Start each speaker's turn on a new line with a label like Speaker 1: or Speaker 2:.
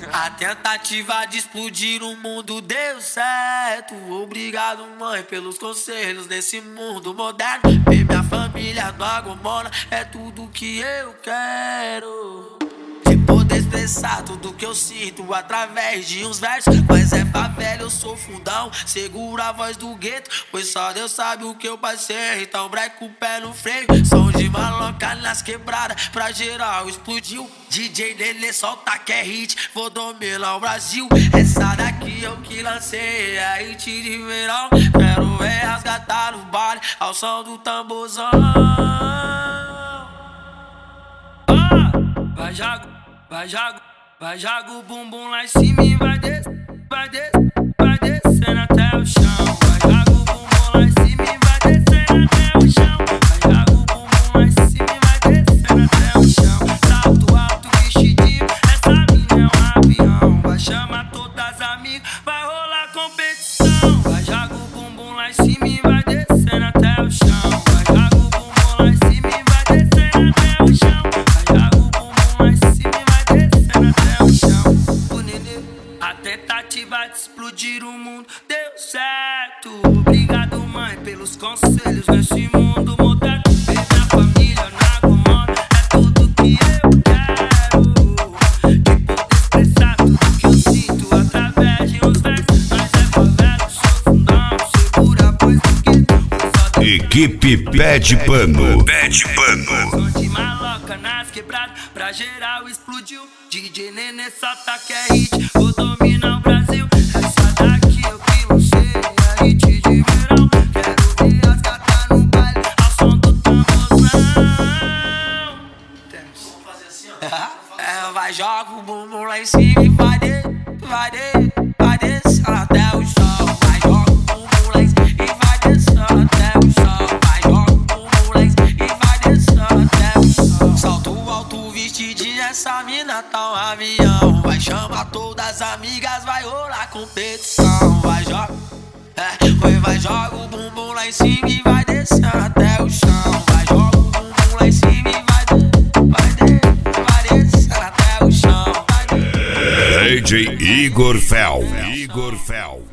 Speaker 1: A tentativa de explodir o mundo deu certo. Obrigado, mãe, pelos conselhos nesse mundo moderno. Ver minha família no Agomona é tudo que eu quero. De poder expressar tudo que eu sinto através de uns versos. Mas é favela, eu sou fundão, seguro a voz do gueto, pois só Deus sabe o que eu passei. Então breca o pé no freio, som de maloca nas quebradas, pra geral explodiu. DJ Nenê solta que é hit, vou dominar o Brasil. Essa daqui eu que lancei, é hit de verão. Quero ver resgatar no baile, ao som do tamborzão. Vai jago, vai jago, vai jago o bumbum lá em cima e vai descer, vai descer, vai descendo até o chão. Vai jago o bumbum lá em cima e vai descendo até o chão. Vai jago o bumbum lá em cima e vai descendo até o chão. Salto alto, vestidinho, essa mina é um avião. Vai chamar todas as amigas, vai rolar competição. Vai jago o bumbum lá em cima e vai descendo até o chão. Vai jago o bumbum lá em cima e vai descendo até o chão. A tentativa de explodir o mundo deu certo. Obrigado, mãe, pelos conselhos nesse mundo moderno. Ver minha família na Agomona é tudo que eu quero. De poder expressar tudo que eu sinto através de uns versos. Mas é favela, sou fundão, segura a voz do gueto.
Speaker 2: Equipe Pé de Pano. Pé de Pano.
Speaker 1: Som de maloca nas quebradas, pra geral explodiu. DJ Nenê solta que é hit, vou dominar o Brasil. Essa daqui eu que lancei, é hit de verão. Quero ver as gatas no baile, ao som do tamborzão. Vamos fazer assim, ó. Vai joga o bumbum lá em cima e vai descer até o chão. Vai joga o bumbum lá em cima e vai descer até o chão. Vai joga o bumbum lá em cima e vai descer até o chão. Salto alto, vestidinho, essa mina tá um avião. Vai chamar todas as amigas, vai rolar competição. Vai joga, vai joga o bumbum lá em cima e vai descer até o chão. Vai joga o bumbum lá em cima e vai descer até o chão.
Speaker 2: DJ Igor Fel.